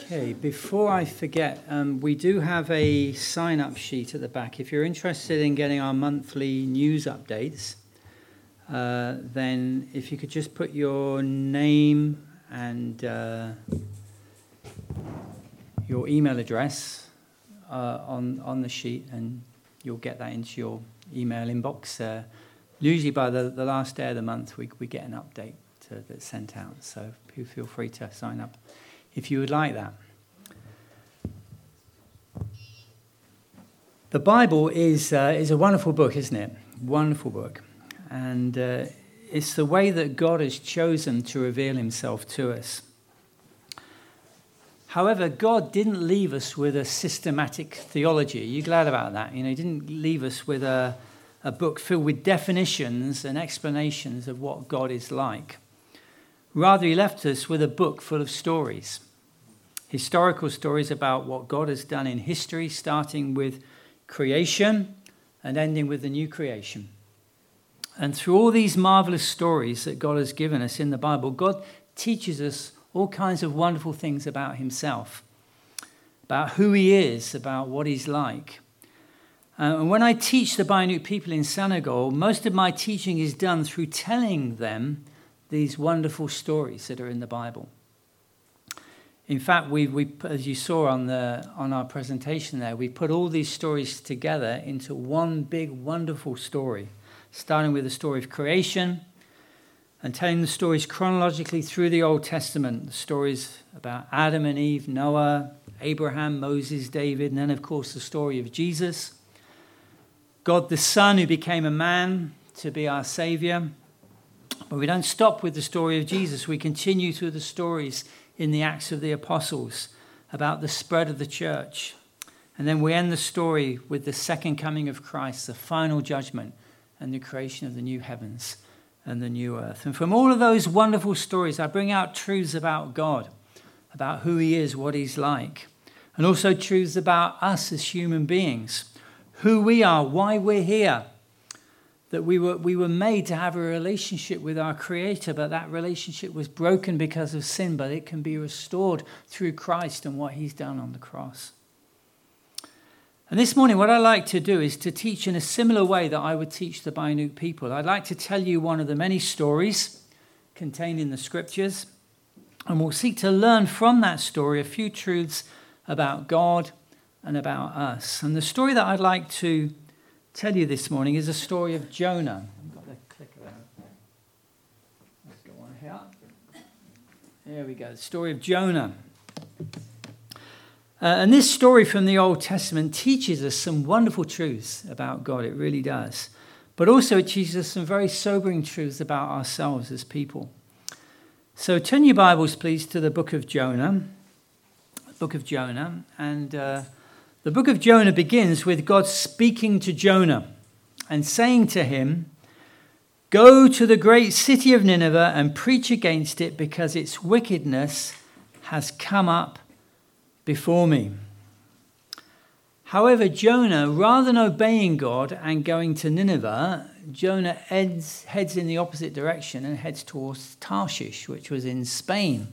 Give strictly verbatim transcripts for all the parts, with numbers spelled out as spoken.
Okay, before I forget, um, we do have a sign-up sheet at the back. If you're interested in getting our monthly news updates, uh, then if you could just put your name and uh, your email address uh, on, on the sheet, and you'll get that into your email inbox. Uh, usually by the, the last day of the month, we, we get an update to, that's sent out, so feel free to sign up if you would like that. The Bible is uh, is a wonderful book, isn't it? Wonderful book. And uh, it's the way that God has chosen to reveal himself to us. However, God didn't leave us with a systematic theology. Are you glad about that? You know, he didn't leave us with a, a book filled with definitions and explanations of what God is like. Rather, he left us with a book full of stories. Historical stories about what God has done in history, starting with creation and ending with the new creation. And through all these marvelous stories that God has given us in the Bible, God teaches us all kinds of wonderful things about himself, about who he is, about what he's like. Uh, and when I teach the Bayanuk people in Senegal, most of my teaching is done through telling them these wonderful stories that are in the Bible. In fact, we, we, as you saw on the on our presentation there, we put all these stories together into one big, wonderful story, starting with the story of creation and telling the stories chronologically through the Old Testament, the stories about Adam and Eve, Noah, Abraham, Moses, David, and then, of course, the story of Jesus, God the Son who became a man to be our Savior. But we don't stop with the story of Jesus. We continue through the stories in the Acts of the Apostles about the spread of the church. And then we end the story with the second coming of Christ, the final judgment, and the creation of the new heavens and the new earth. And from all of those wonderful stories, I bring out truths about God, about who he is, what he's like, and also truths about us as human beings, who we are, why we're here. That we were we were made to have a relationship with our Creator, but that relationship was broken because of sin, but it can be restored through Christ and what he's done on the cross. And this morning, what I like to do is to teach in a similar way that I would teach the Bayanuk people. I'd like to tell you one of the many stories contained in the scriptures, and we'll seek to learn from that story a few truths about God and about us. And the story that I'd like to tell you this morning is a story of Jonah. I've got the clicker there. Let's go on here. There we go. The story of Jonah. Uh, and this story from the Old Testament teaches us some wonderful truths about God. It really does. But also it teaches us some very sobering truths about ourselves as people. So turn your Bibles, please, to the book of Jonah. Book of Jonah. And Uh, The book of Jonah begins with God speaking to Jonah and saying to him, "Go to the great city of Nineveh and preach against it, because its wickedness has come up before me." However, Jonah, rather than obeying God and going to Nineveh, Jonah heads, heads in the opposite direction and heads towards Tarshish, which was in Spain.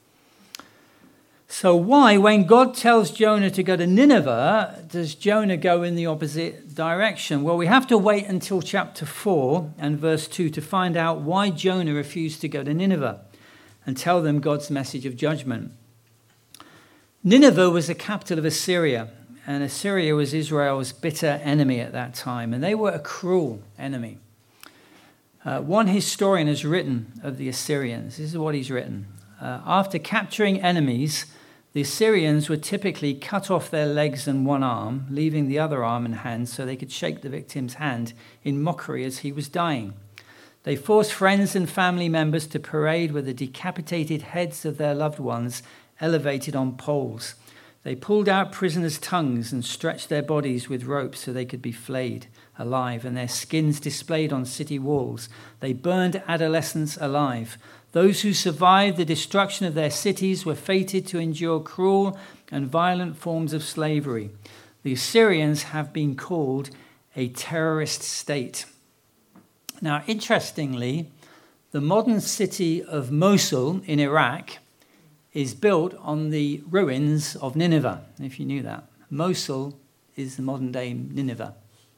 So why, when God tells Jonah to go to Nineveh, does Jonah go in the opposite direction? Well, we have to wait until chapter four and verse two to find out why Jonah refused to go to Nineveh and tell them God's message of judgment. Nineveh was the capital of Assyria, and Assyria was Israel's bitter enemy at that time, and they were a cruel enemy. Uh, one historian has written of the Assyrians. This is what he's written. Uh, after capturing enemies, the Assyrians would typically cut off their legs and one arm, leaving the other arm and hand so they could shake the victim's hand in mockery as he was dying. They forced friends and family members to parade with the decapitated heads of their loved ones elevated on poles. They pulled out prisoners' tongues and stretched their bodies with ropes so they could be flayed alive, and their skins displayed on city walls. They burned adolescents alive. Those who survived the destruction of their cities were fated to endure cruel and violent forms of slavery. The Assyrians have been called a terrorist state. Now, interestingly, the modern city of Mosul in Iraq is built on the ruins of Nineveh, if you knew that. Mosul is the modern-day Nineveh.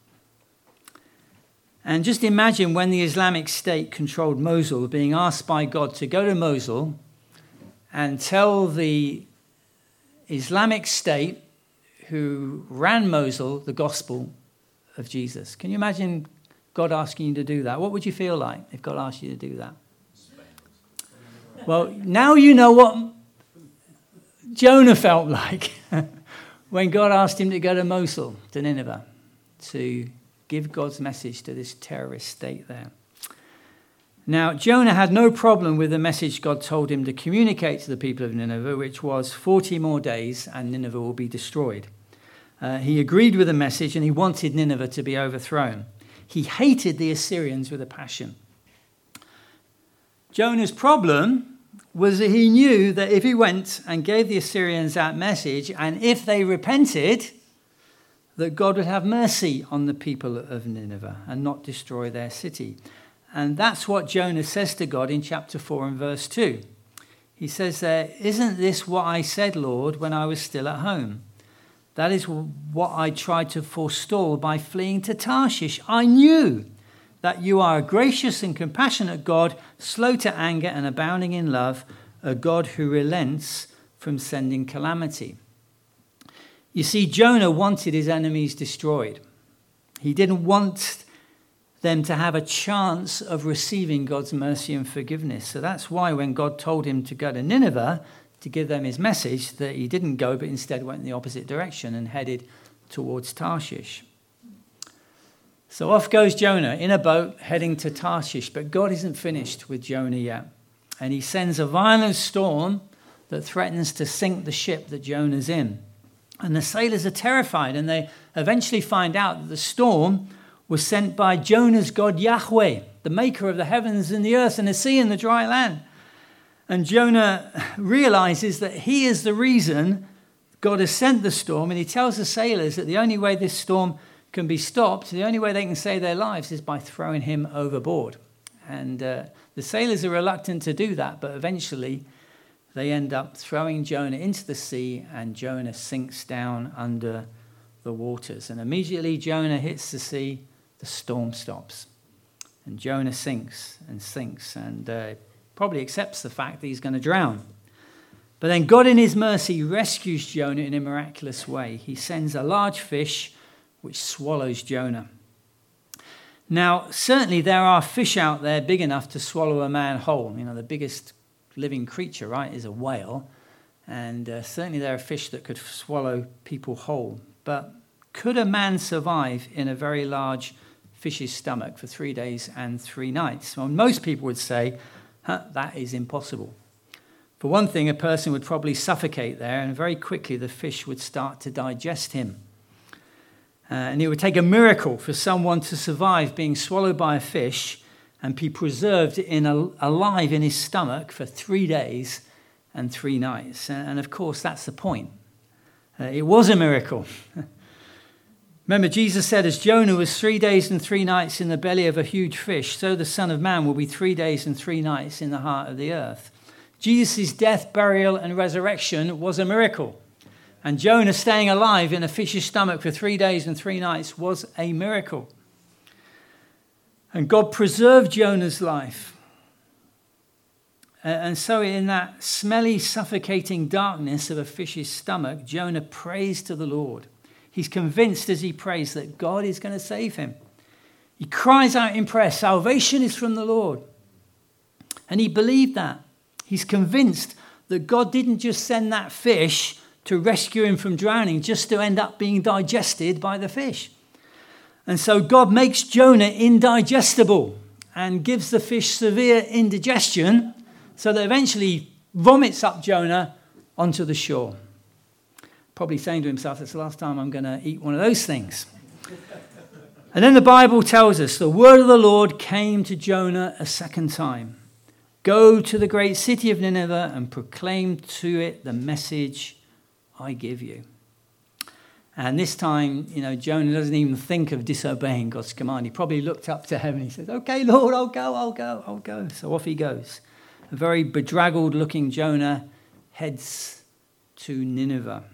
And just imagine when the Islamic State controlled Mosul, being asked by God to go to Mosul and tell the Islamic State who ran Mosul the gospel of Jesus. Can you imagine God asking you to do that? What would you feel like if God asked you to do that? Well, now you know what Jonah felt like when God asked him to go to Mosul, to Nineveh, to give God's message to this terrorist state there. Now, Jonah had no problem with the message God told him to communicate to the people of Nineveh, which was forty more days and Nineveh will be destroyed. Uh, he agreed with the message and he wanted Nineveh to be overthrown. He hated the Assyrians with a passion. Jonah's problem was that he knew that if he went and gave the Assyrians that message, and if they repented, that God would have mercy on the people of Nineveh and not destroy their city. And that's what Jonah says to God in chapter four and verse two. He says there, "Isn't this what I said, Lord, when I was still at home? That is what I tried to forestall by fleeing to Tarshish. I knew that you are a gracious and compassionate God, slow to anger and abounding in love, a God who relents from sending calamity." You see, Jonah wanted his enemies destroyed. He didn't want them to have a chance of receiving God's mercy and forgiveness. So that's why when God told him to go to Nineveh to give them his message, that he didn't go, but instead went in the opposite direction and headed towards Tarshish. So off goes Jonah in a boat heading to Tarshish, but God isn't finished with Jonah yet. And he sends a violent storm that threatens to sink the ship that Jonah's in. And the sailors are terrified, and they eventually find out that the storm was sent by Jonah's God Yahweh, the maker of the heavens and the earth and the sea and the dry land. And Jonah realizes that he is the reason God has sent the storm, and he tells the sailors that the only way this storm can be stopped, the only way they can save their lives is by throwing him overboard. And uh, the sailors are reluctant to do that, but eventually they end up throwing Jonah into the sea, and Jonah sinks down under the waters. And immediately Jonah hits the sea, the storm stops. And Jonah sinks and sinks and uh, probably accepts the fact that he's going to drown. But then God in his mercy rescues Jonah in a miraculous way. He sends a large fish which swallows Jonah. Now, certainly there are fish out there big enough to swallow a man whole. You know, the biggest living creature, right, is a whale. And uh, certainly there are fish that could swallow people whole. But could a man survive in a very large fish's stomach for three days and three nights? Well, most people would say, huh, that is impossible. For one thing, a person would probably suffocate there, and very quickly the fish would start to digest him. Uh, and it would take a miracle for someone to survive being swallowed by a fish and be preserved in a, alive in his stomach for three days and three nights. And, and of course, that's the point. Uh, it was a miracle. Remember, Jesus said, as Jonah was three days and three nights in the belly of a huge fish, so the Son of Man will be three days and three nights in the heart of the earth. Jesus' death, burial, and resurrection was a miracle. And Jonah staying alive in a fish's stomach for three days and three nights was a miracle. And God preserved Jonah's life. And so in that smelly, suffocating darkness of a fish's stomach, Jonah prays to the Lord. He's convinced as he prays that God is going to save him. He cries out in prayer, salvation is from the Lord. And he believed that. He's convinced that God didn't just send that fish to rescue him from drowning, just to end up being digested by the fish. And so God makes Jonah indigestible and gives the fish severe indigestion, so that eventually vomits up Jonah onto the shore. Probably saying to himself, that's the last time I'm going to eat one of those things. And then the Bible tells us, the word of the Lord came to Jonah a second time. Go to the great city of Nineveh and proclaim to it the message I give you. And this time, you know, Jonah doesn't even think of disobeying God's command. He probably looked up to heaven. He says, okay, Lord, I'll go, I'll go, I'll go. So off he goes. A very bedraggled looking Jonah heads to Nineveh.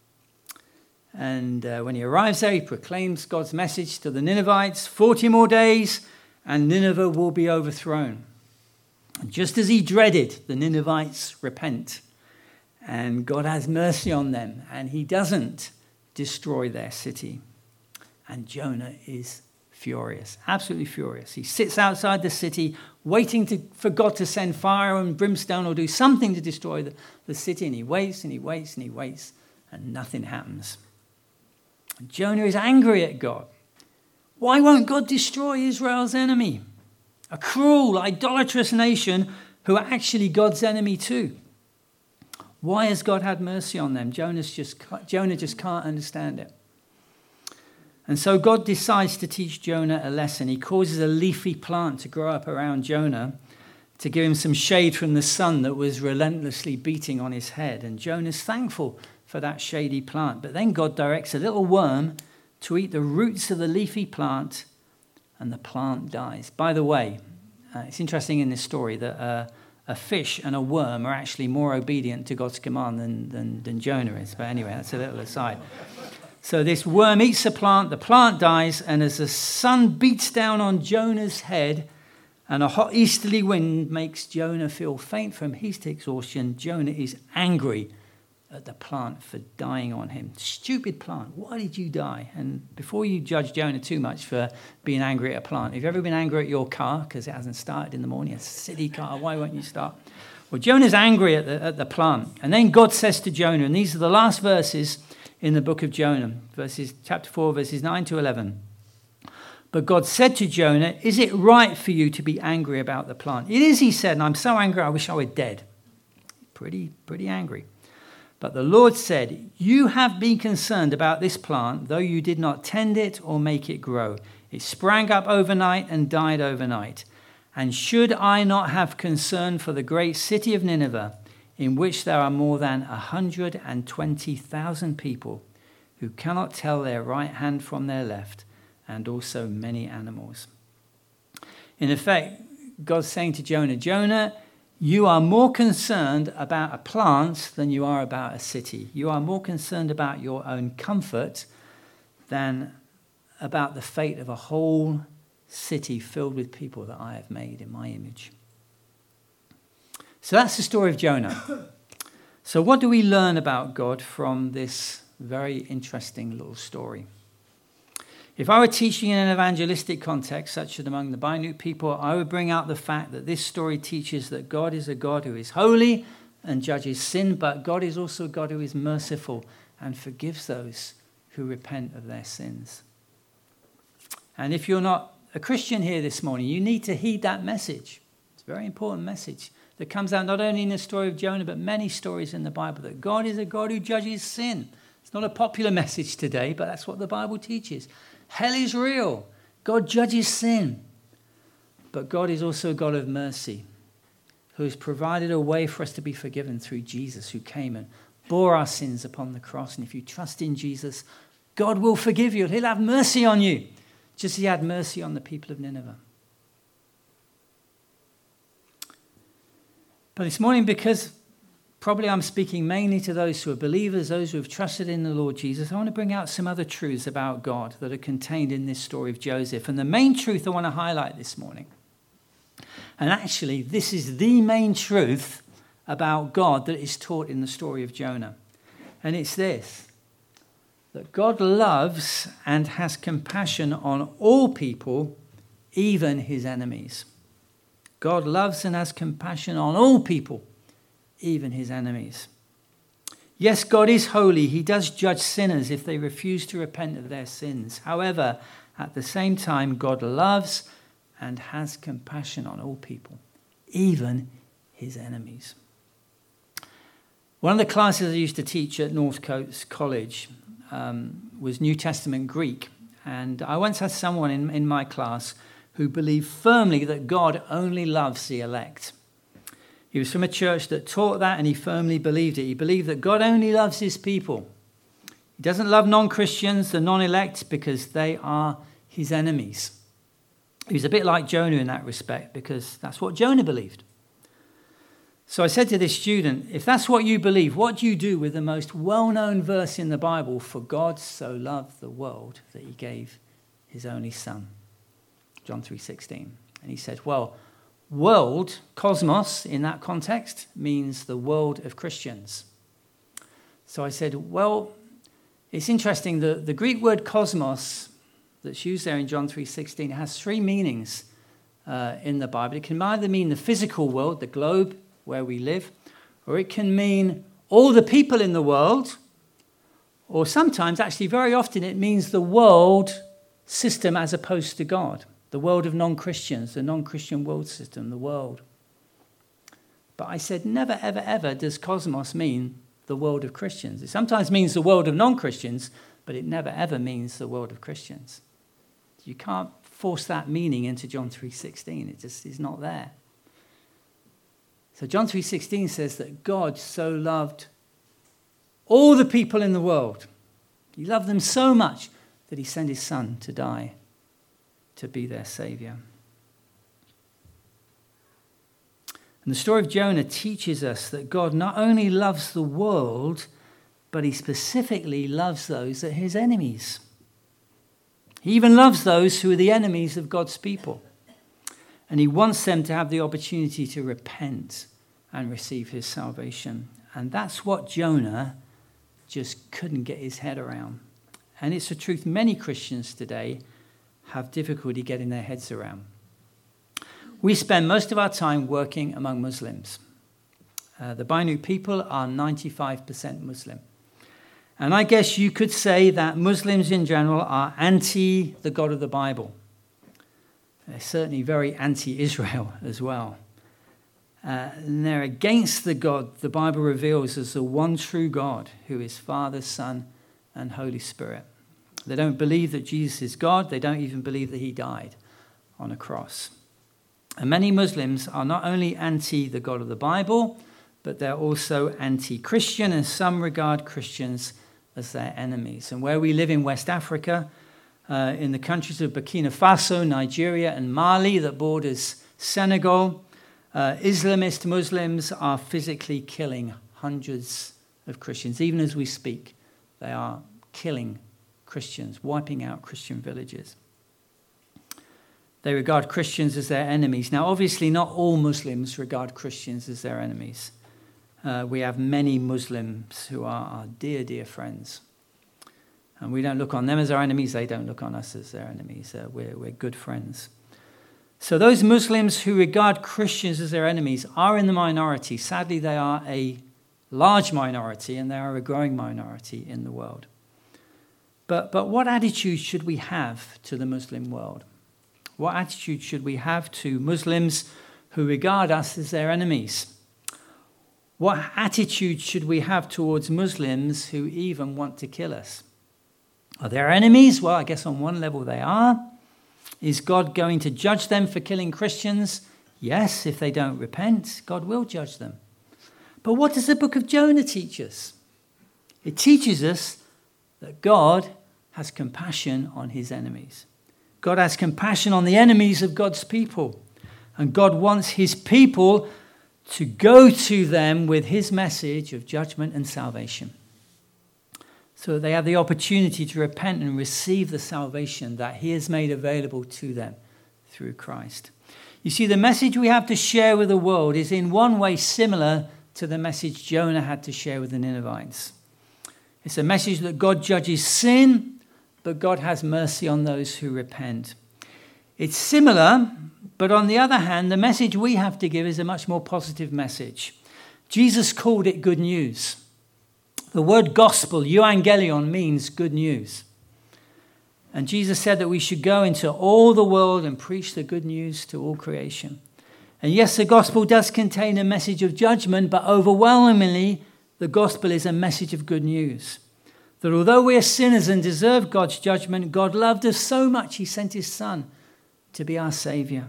And uh, when he arrives there, he proclaims God's message to the Ninevites, forty more days and Nineveh will be overthrown. And just as he dreaded, the Ninevites repent and God has mercy on them and he doesn't destroy their city. And Jonah is furious, absolutely furious. He sits outside the city waiting to, for God to send fire and brimstone or do something to destroy the, the city. And he waits and he waits and he waits and nothing happens. And Jonah is angry at God. Why won't God destroy Israel's enemy? A cruel, idolatrous nation who are actually God's enemy too. Why has God had mercy on them? Jonah's just, Jonah just can't understand it. And so God decides to teach Jonah a lesson. He causes a leafy plant to grow up around Jonah to give him some shade from the sun that was relentlessly beating on his head. And Jonah's thankful for that shady plant. But then God directs a little worm to eat the roots of the leafy plant, and the plant dies. By the way, uh, it's interesting in this story that uh, a fish and a worm are actually more obedient to God's command than, than, than Jonah is. But anyway, that's a little aside. So this worm eats the plant, the plant dies, and as the sun beats down on Jonah's head and a hot easterly wind makes Jonah feel faint from heat exhaustion, Jonah is angry at the plant for dying on him. Stupid plant, why did you die? And before you judge Jonah too much for being angry at a plant, have you ever been angry at your car because it hasn't started in the morning? A silly car, why won't you start? Well, Jonah's angry at the, at the plant. And then God says to Jonah, and these are the last verses in the book of Jonah, verses chapter four, verses nine to eleven. But God said to Jonah, is it right for you to be angry about the plant? It is, he said, and I'm so angry I wish I were dead. Pretty, pretty angry. But the Lord said, you have been concerned about this plant, though you did not tend it or make it grow. It sprang up overnight and died overnight. And should I not have concern for the great city of Nineveh, in which there are more than one hundred twenty thousand people who cannot tell their right hand from their left, and also many animals? In effect, God's saying to Jonah, Jonah, you are more concerned about a plant than you are about a city. You are more concerned about your own comfort than about the fate of a whole city filled with people that I have made in my image. So that's the story of Jonah. So what do we learn about God from this very interesting little story? If I were teaching in an evangelistic context, such as among the Bainuk people, I would bring out the fact that this story teaches that God is a God who is holy and judges sin, but God is also a God who is merciful and forgives those who repent of their sins. And if you're not a Christian here this morning, you need to heed that message. It's a very important message that comes out not only in the story of Jonah, but many stories in the Bible, that God is a God who judges sin. It's not a popular message today, but that's what the Bible teaches. Hell is real. God judges sin. But God is also a God of mercy, who has provided a way for us to be forgiven through Jesus, who came and bore our sins upon the cross. And if you trust in Jesus, God will forgive you. He'll have mercy on you, just as he had mercy on the people of Nineveh. But this morning, because probably I'm speaking mainly to those who are believers, those who have trusted in the Lord Jesus, I want to bring out some other truths about God that are contained in this story of Joseph. And the main truth I want to highlight this morning, and actually this is the main truth about God that is taught in the story of Jonah. And it's this, that God loves and has compassion on all people, even his enemies. God loves and has compassion on all people, even his enemies. Yes, God is holy. He does judge sinners if they refuse to repent of their sins. However, at the same time, God loves and has compassion on all people, even his enemies. One of the classes I used to teach at North Coast College um, was New Testament Greek. And I once had someone in, in my class who believed firmly that God only loves the elect. He was from a church that taught that, and he firmly believed it. He believed that God only loves his people. He doesn't love non-Christians, the non-elect, because they are his enemies. He was a bit like Jonah in that respect, because that's what Jonah believed. So I said to this student, if that's what you believe, what do you do with the most well-known verse in the Bible? For God so loved the world that he gave his only son. John three sixteen. And he said, well, world, cosmos, in that context, means the world of Christians. So I said, well, it's interesting. The, the Greek word cosmos that's used there in John three sixteen has three meanings uh, in the Bible. It can either mean the physical world, the globe where we live, or it can mean all the people in the world, or sometimes, actually very often, it means the world system as opposed to God, the world of non-Christians, the non-Christian world system, the world. But I said, never, ever, ever does cosmos mean the world of Christians. It sometimes means the world of non-Christians, but it never, ever means the world of Christians. You can't force that meaning into John three sixteen. It just is not there. So John three sixteen says that God so loved all the people in the world. He loved them so much that he sent his son to die, to be their savior. And the story of Jonah teaches us that God not only loves the world, but he specifically loves those that are his enemies. He even loves those who are the enemies of God's people. And he wants them to have the opportunity to repent and receive his salvation. And that's what Jonah just couldn't get his head around. And it's a truth many Christians today have difficulty getting their heads around. We spend most of our time working among Muslims. Uh, the Bainu people are ninety-five percent Muslim. And I guess you could say that Muslims in general are anti the God of the Bible. They're certainly very anti-Israel as well. Uh, and they're against the God the Bible reveals as the one true God, who is Father, Son, and Holy Spirit. They don't believe that Jesus is God. They don't even believe that he died on a cross. And many Muslims are not only anti the God of the Bible, but they're also anti-Christian, and some regard Christians as their enemies. And where we live in West Africa, uh, in the countries of Burkina Faso, Nigeria, and Mali that borders Senegal, uh, Islamist Muslims are physically killing hundreds of Christians. Even as we speak, they are killing Christians, wiping out Christian villages. They regard Christians as their enemies. Now, obviously, not all Muslims regard Christians as their enemies. Uh, we have many Muslims who are our dear, dear friends. And we don't look on them as our enemies. They don't look on us as their enemies. Uh, we're, we're good friends. So those Muslims who regard Christians as their enemies are in the minority. Sadly, they are a large minority, and they are a growing minority in the world. But, but what attitude should we have to the Muslim world? What attitude should we have to Muslims who regard us as their enemies? What attitude should we have towards Muslims who even want to kill us? Are they our enemies? Well, I guess on one level they are. Is God going to judge them for killing Christians? Yes, if they don't repent, God will judge them. But what does the book of Jonah teach us? It teaches us that God has compassion on his enemies. God has compassion on the enemies of God's people. And God wants his people to go to them with his message of judgment and salvation, so that they have the opportunity to repent and receive the salvation that he has made available to them through Christ. You see, the message we have to share with the world is in one way similar to the message Jonah had to share with the Ninevites. It's a message that God judges sin, but God has mercy on those who repent. It's similar, but on the other hand, the message we have to give is a much more positive message. Jesus called it good news. The word gospel, euangelion, means good news. And Jesus said that we should go into all the world and preach the good news to all creation. And yes, the gospel does contain a message of judgment, but overwhelmingly, the gospel is a message of good news. That although we are sinners and deserve God's judgment, God loved us so much he sent his son to be our Savior,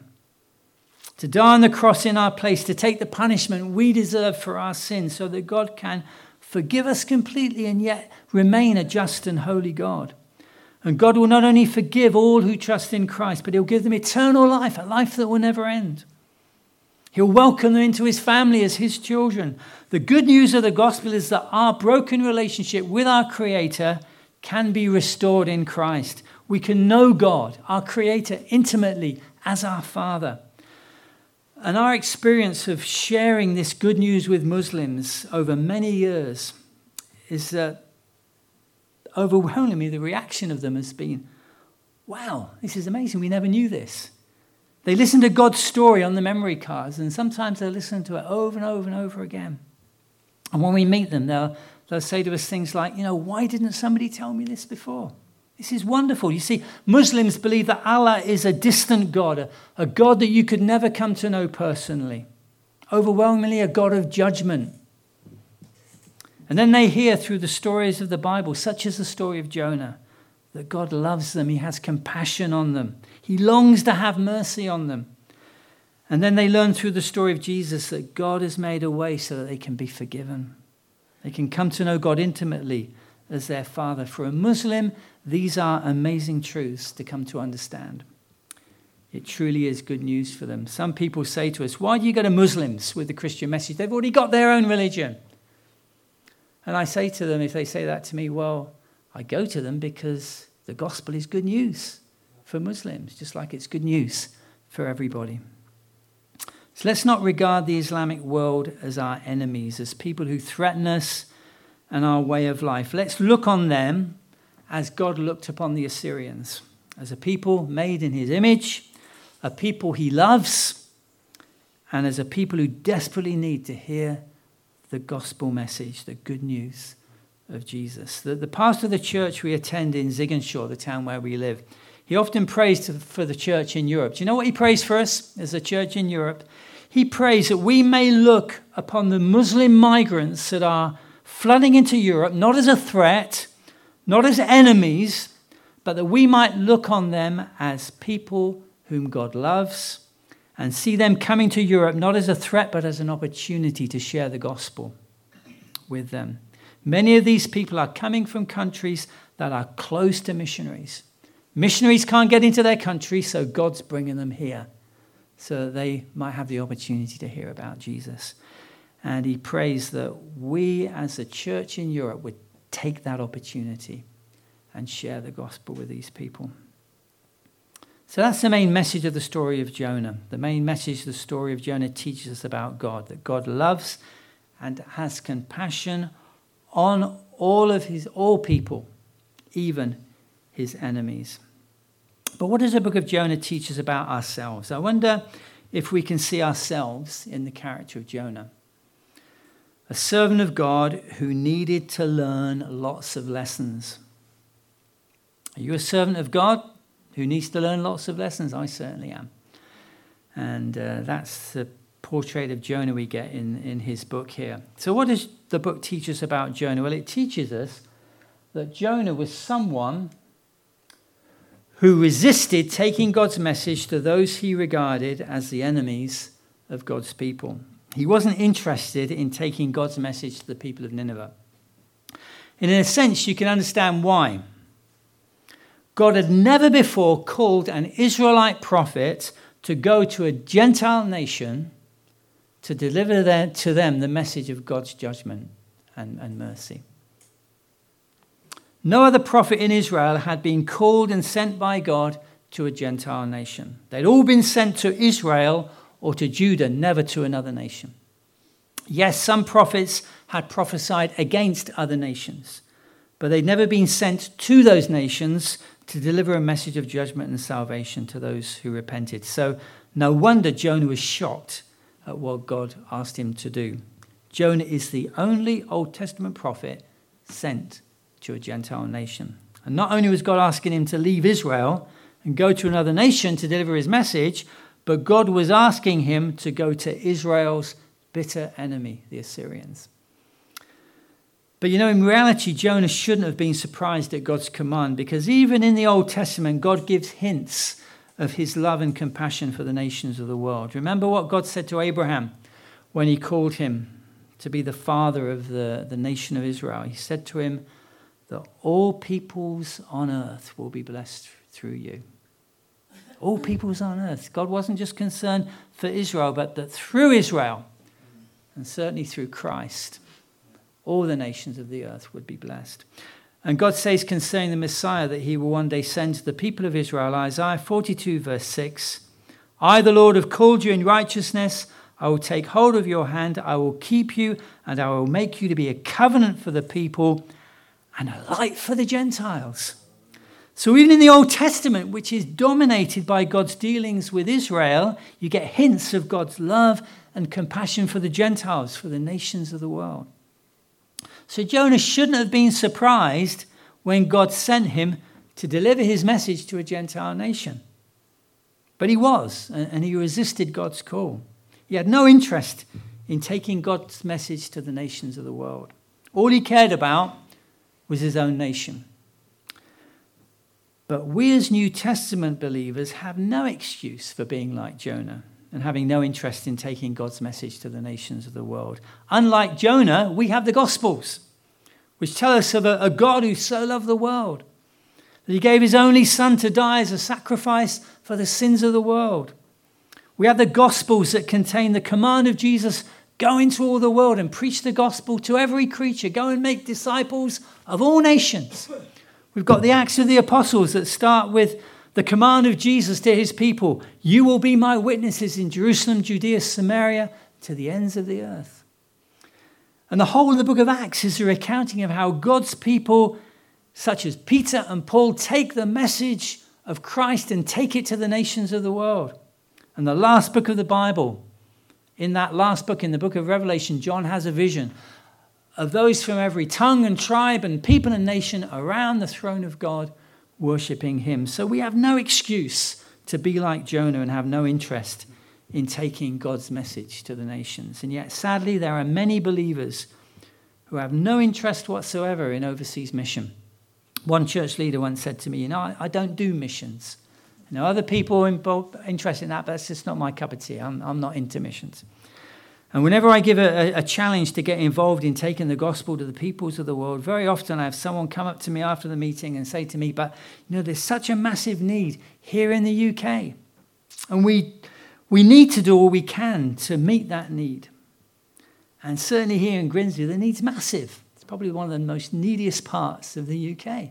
to die on the cross in our place, to take the punishment we deserve for our sins, so that God can forgive us completely and yet remain a just and holy God. And God will not only forgive all who trust in Christ, but he'll give them eternal life, a life that will never end. He'll welcome them into his family as his children. The good news of the gospel is that our broken relationship with our Creator can be restored in Christ. We can know God, our Creator, intimately as our Father. And our experience of sharing this good news with Muslims over many years is that overwhelmingly the reaction of them has been, wow, this is amazing. We never knew this. They listen to God's story on the memory cards, and sometimes they listen to it over and over and over again. And when we meet them, they'll, they'll say to us things like, you know, why didn't somebody tell me this before? This is wonderful. You see, Muslims believe that Allah is a distant God, a, a God that you could never come to know personally. Overwhelmingly a God of judgment. And then they hear through the stories of the Bible, such as the story of Jonah, that God loves them. He has compassion on them. He longs to have mercy on them. And then they learn through the story of Jesus that God has made a way so that they can be forgiven. They can come to know God intimately as their Father. For a Muslim, these are amazing truths to come to understand. It truly is good news for them. Some people say to us, why do you go to Muslims with the Christian message? They've already got their own religion. And I say to them, if they say that to me, well, I go to them because the gospel is good news for Muslims, just like it's good news for everybody. So let's not regard the Islamic world as our enemies, as people who threaten us and our way of life. Let's look on them as God looked upon the Assyrians, as a people made in his image, a people he loves, and as a people who desperately need to hear the gospel message, the good news of Jesus. The, the pastor of the church we attend in Ziggenshaw, the town where we live, he often prays to, for the church in Europe. Do you know what he prays for us as a church in Europe? He prays that we may look upon the Muslim migrants that are flooding into Europe, not as a threat, not as enemies, but that we might look on them as people whom God loves and see them coming to Europe not as a threat, but as an opportunity to share the gospel with them. Many of these people are coming from countries that are close to missionaries. Missionaries can't get into their country, so God's bringing them here so that they might have the opportunity to hear about Jesus. And he prays that we as a church in Europe would take that opportunity and share the gospel with these people. So that's the main message of the story of Jonah. The main message of the story of Jonah teaches us about God, that God loves and has compassion on all of his, all people, even his enemies. But what does the book of Jonah teach us about ourselves? I wonder if we can see ourselves in the character of Jonah. A servant of God who needed to learn lots of lessons. Are you a servant of God who needs to learn lots of lessons? I certainly am. And uh, that's the portrait of Jonah we get in, in his book here. So what does the book teach us about Jonah? Well, it teaches us that Jonah was someone who resisted taking God's message to those he regarded as the enemies of God's people. He wasn't interested in taking God's message to the people of Nineveh. And in a sense, you can understand why. God had never before called an Israelite prophet to go to a Gentile nation to deliver their, to them the message of God's judgment and, and mercy. No other prophet in Israel had been called and sent by God to a Gentile nation. They'd all been sent to Israel or to Judah, never to another nation. Yes, some prophets had prophesied against other nations, but they'd never been sent to those nations to deliver a message of judgment and salvation to those who repented. So no wonder Jonah was shocked at what God asked him to do. Jonah is the only Old Testament prophet sent to a Gentile nation. And not only was God asking him to leave Israel and go to another nation to deliver his message, but God was asking him to go to Israel's bitter enemy, the Assyrians. But you know, in reality, Jonah shouldn't have been surprised at God's command, because even in the Old Testament, God gives hints of his love and compassion for the nations of the world. Remember what God said to Abraham when he called him to be the father of the, the nation of Israel. He said to him that all peoples on earth will be blessed through you. all peoples on earth. God wasn't just concerned for Israel, but that through Israel, and certainly through Christ, all the nations of the earth would be blessed. And God says concerning the Messiah that he will one day send to the people of Israel, Isaiah forty-two verse six, I, the Lord, have called you in righteousness. I will take hold of your hand. I will keep you, and I will make you to be a covenant for the people and a light for the Gentiles. So even in the Old Testament, which is dominated by God's dealings with Israel, you get hints of God's love and compassion for the Gentiles, for the nations of the world. So Jonah shouldn't have been surprised when God sent him to deliver his message to a Gentile nation. But he was, and he resisted God's call. He had no interest in taking God's message to the nations of the world. All he cared about was his own nation. But we as New Testament believers have no excuse for being like Jonah and having no interest in taking God's message to the nations of the world. Unlike Jonah, we have the Gospels, which tell us of a, a God who so loved the world that he gave his only son to die as a sacrifice for the sins of the world. We have the Gospels that contain the command of Jesus, go into all the world and preach the gospel to every creature. Go and make disciples of all nations. We've got the Acts of the Apostles that start with the command of Jesus to his people. You will be my witnesses in Jerusalem, Judea, Samaria, to the ends of the earth. And the whole of the book of Acts is a recounting of how God's people, such as Peter and Paul, take the message of Christ and take it to the nations of the world. And the last book of the Bible, in that last book, in the book of Revelation, John has a vision of those from every tongue and tribe and people and nation around the throne of God worshipping him. So we have no excuse to be like Jonah and have no interest in taking God's message to the nations. And yet, sadly, there are many believers who have no interest whatsoever in overseas mission. One church leader once said to me, you know, I, I don't do missions. You know, other people are interested in that, but that's just not my cup of tea. I'm, I'm not into missions. And whenever I give a, a challenge to get involved in taking the gospel to the peoples of the world, very often I have someone come up to me after the meeting and say to me, but, you know, there's such a massive need here in the U K. And we we need to do all we can to meet that need. And certainly here in Grimsby, the need's massive. It's probably one of the most neediest parts of the U K.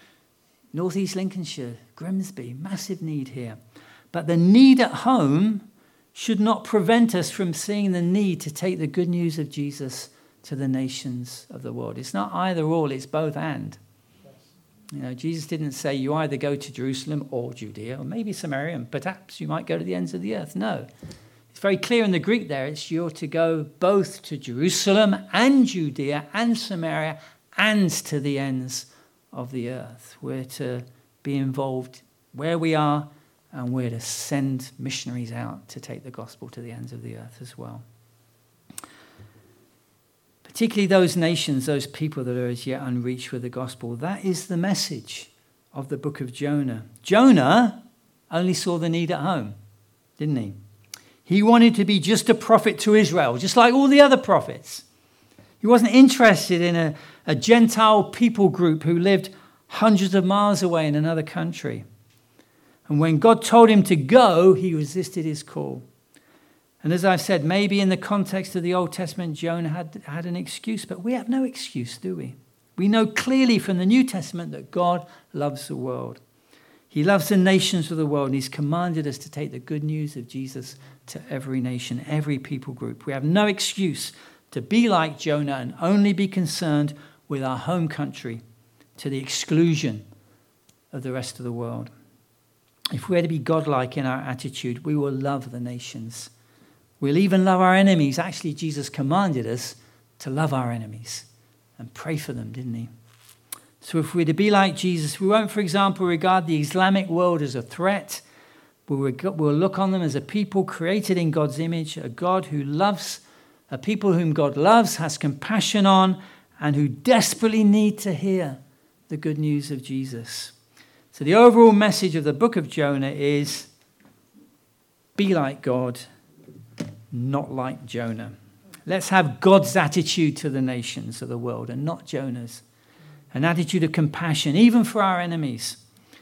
North East Lincolnshire, Grimsby, massive need here. But the need at home should not prevent us from seeing the need to take the good news of Jesus to the nations of the world. It's not either or, it's both and. You know, Jesus didn't say you either go to Jerusalem or Judea, or maybe Samaria, and perhaps you might go to the ends of the earth. No. It's very clear in the Greek there, it's you're to go both to Jerusalem and Judea and Samaria and to the ends of the earth. We're to be involved where we are, and we're to send missionaries out to take the gospel to the ends of the earth as well. Particularly those nations, those people that are as yet unreached with the gospel. That is the message of the book of Jonah. Jonah only saw the need at home, didn't he? He wanted to be just a prophet to Israel, just like all the other prophets. He wasn't interested in a, a Gentile people group who lived hundreds of miles away in another country. And when God told him to go, he resisted his call. And as I've said, maybe in the context of the Old Testament, Jonah had, had an excuse, but we have no excuse, do we? We know clearly from the New Testament that God loves the world. He loves the nations of the world, and he's commanded us to take the good news of Jesus to every nation, every people group. We have no excuse to be like Jonah and only be concerned with our home country to the exclusion of the rest of the world. If we're to be godlike in our attitude, we will love the nations. We'll even love our enemies. Actually, Jesus commanded us to love our enemies and pray for them, didn't he? So if we're to be like Jesus, we won't, for example, regard the Islamic world as a threat. We'll, we'll look on them as a people created in God's image, a God who loves, a people whom God loves, has compassion on, and who desperately need to hear the good news of Jesus. So the overall message of the book of Jonah is, be like God, not like Jonah. Let's have God's attitude to the nations of the world and not Jonah's. An attitude of compassion, even for our enemies.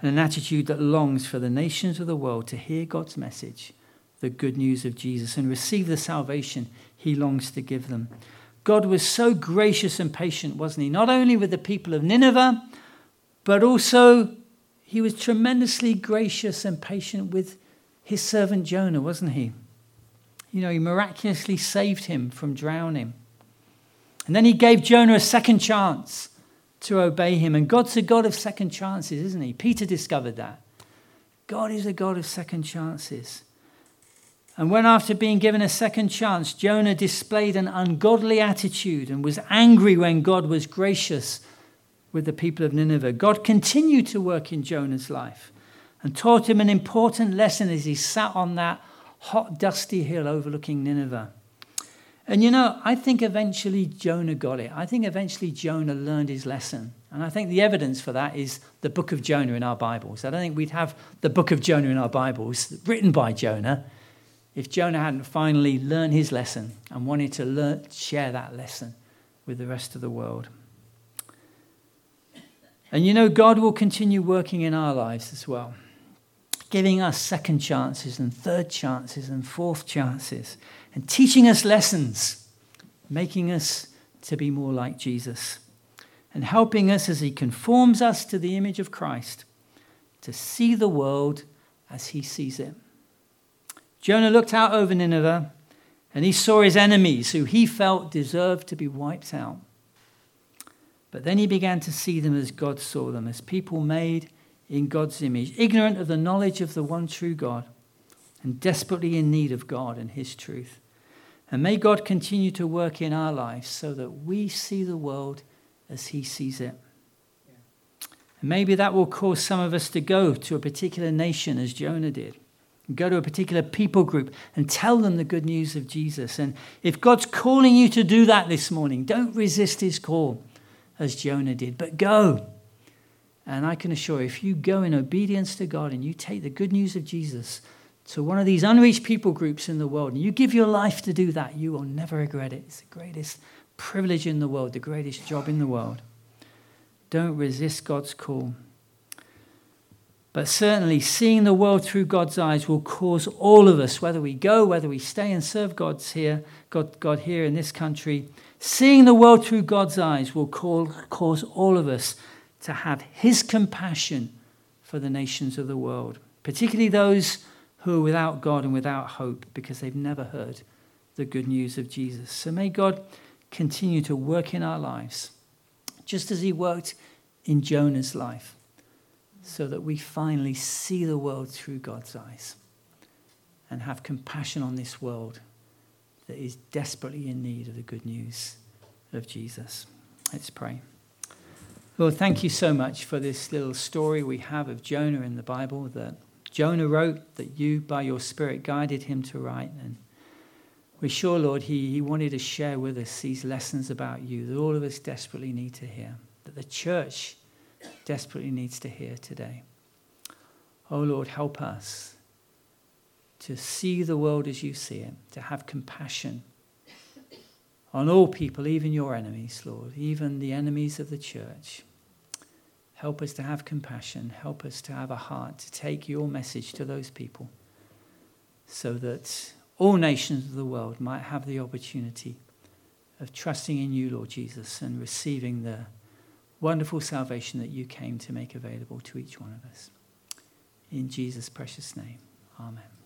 and an attitude that longs for the nations of the world to hear God's message, the good news of Jesus, and receive the salvation he longs to give them. God was so gracious and patient, wasn't he? Not only with the people of Nineveh, but also he was tremendously gracious and patient with his servant Jonah, wasn't he? You know, he miraculously saved him from drowning. And then he gave Jonah a second chance to obey him. And God's a God of second chances, isn't he? Peter discovered that. God is a God of second chances. And when after being given a second chance, Jonah displayed an ungodly attitude and was angry when God was gracious with the people of Nineveh, God continued to work in Jonah's life and taught him an important lesson as he sat on that hot, dusty hill overlooking Nineveh. And you know, I think eventually Jonah got it. I think eventually Jonah learned his lesson. And I think the evidence for that is the book of Jonah in our Bibles. I don't think we'd have the book of Jonah in our Bibles written by Jonah if Jonah hadn't finally learned his lesson and wanted to learn, share that lesson with the rest of the world. And you know, God will continue working in our lives as well, giving us second chances and third chances and fourth chances and teaching us lessons, making us to be more like Jesus and helping us as he conforms us to the image of Christ to see the world as he sees it. Jonah looked out over Nineveh and he saw his enemies who he felt deserved to be wiped out. But then he began to see them as God saw them, as people made in God's image, ignorant of the knowledge of the one true God and desperately in need of God and his truth. And may God continue to work in our lives so that we see the world as he sees it. And maybe that will cause some of us to go to a particular nation as Jonah did. Go to a particular people group and tell them the good news of Jesus. And if God's calling you to do that this morning, don't resist his call as Jonah did, but go. And I can assure you, if you go in obedience to God and you take the good news of Jesus to one of these unreached people groups in the world, and you give your life to do that, you will never regret it. It's the greatest privilege in the world, the greatest job in the world. Don't resist God's call. But certainly seeing the world through God's eyes will cause all of us, whether we go, whether we stay and serve God's here, God, God here in this country, seeing the world through God's eyes will call, cause all of us to have his compassion for the nations of the world, particularly those who are without God and without hope because they've never heard the good news of Jesus. So may God continue to work in our lives, just as he worked in Jonah's life, so that we finally see the world through God's eyes and have compassion on this world that is desperately in need of the good news of Jesus. Let's pray. Lord, thank you so much for this little story we have of Jonah in the Bible that Jonah wrote, that you, by your Spirit, guided him to write. And we're sure, Lord, he, he wanted to share with us these lessons about you that all of us desperately need to hear, that the church desperately needs to hear today. Oh, Lord, help us to see the world as you see it, to have compassion on all people, even your enemies, Lord, even the enemies of the church. Help us to have compassion. Help us to have a heart to take your message to those people so that all nations of the world might have the opportunity of trusting in you, Lord Jesus, and receiving the wonderful salvation that you came to make available to each one of us. In Jesus' precious name, amen.